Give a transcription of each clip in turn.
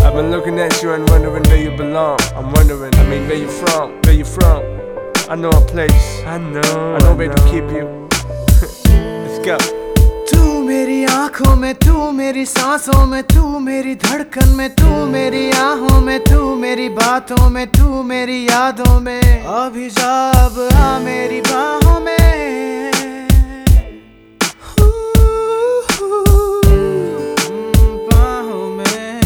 I've been looking at you and wondering where you belong. I'm wondering, where you from? Where you from? I know a place. I know where to keep you. Let's go. तू मेरी आँखों में, तू मेरी सांसों में, तू मेरी धड़कन में, तू मेरी आहों में, तू मेरी बातों में, तू मेरी यादों में। अभी जा अब आ मेरी बाहों में। बाहों में,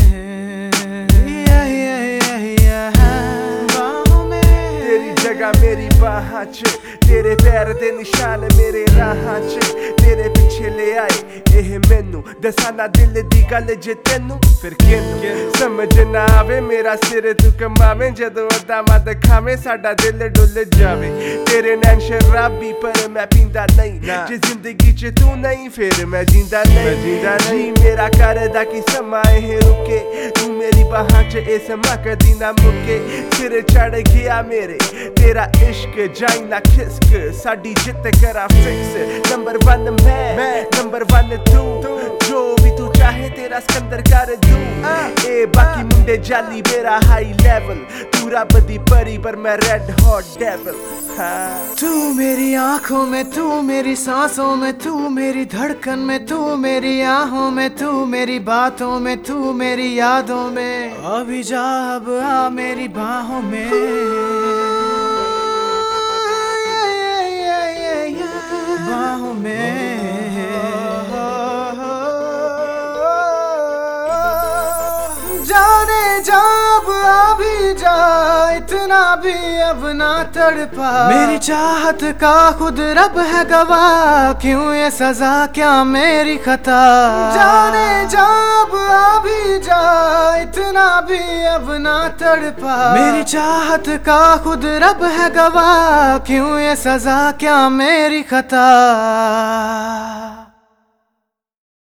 बाहों में। तेरी जगह मेरी बाहां च, तेरे पैर दे निशान मेरे राहां च। तेरे पिछे ले आए ਇਹ ਮੈਨੂੰ ਦੱਸਾਂ ਨਾ ਦਿਲ ਦੀ ਗੱਲ ਜੇ ਤੈਨੂੰ ਫਿਰ ਕਿਹਨੂੰ ਸਮਝ ਨਾ ਆਵੇ ਮੇਰਾ ਸਿਰ ਤੂੰ ਕਮਾਵੇਂ ਜਦੋਂ ਅਦਾਵਾਂ ਦਿਖਾਵੇਂ ਸਾਡਾ ਦਿਲ ਡੁੱਲ ਜਾਵੇ ਤੇਰੇ ਨੈਣ ਸ਼ਰਾਬੀ ਪਰ ਮੈਂ ਪੀਂਦਾ ਨਹੀਂ ਜੇ ਜ਼ਿੰਦਗੀ 'ਚ ਤੂੰ ਨਹੀਂ ਫਿਰ ਮੈਂ ਜਿੰਦਾ ਨਹੀਂ ਮੇਰਾ ਕਰਦਾ ਕਿ ਸਮਾਂ ਇਹ ਰੁਕੇ ਤੂੰ ਮੇਰੀ ਬਾਹਾਂ 'ਚ ਇਹ ਸਮਾਂ ਕਦੀ ਨਾ ਮੁੱਕੇ ਸਿਰ ਚੜ ਗਿਆ ਮੇਰੇ ਤੇਰਾ ਇਸ਼ਕ ਜਾਈ ਨਾ ਖਿਸਕ ਸਾਡੀ ਜਿੱਤ ਕਰਾ ਫਿਕਸ ਨੰਬਰ 1 मैं नंबर 1 तू जो भी तू चाहे तेरा सिकंदर कर दूं ए बाकी मुंडे जाली मेरा हाई लेवल तू रब दी परी पर मैं रेड हॉट डेविल तू मेरी आँखों में, तू मेरी सांसों में, तू मेरी धड़कन में, तू मेरी आहों में, तू मेरी बातों में, तू मेरी यादों में। अभी जा अब आ मेरी बाहों में। बाहों में जाने जा अब आ भी जा इतना भी अब ना तड़पा मेरी चाहत का खुद रब है गवाह क्यों ये सजा क्या मेरी खता जाने जा अब आ भी जा इतना भी अब ना तड़पा मेरी चाहत का खुद रब है गवाह क्यों ये सजा क्या मेरी खता।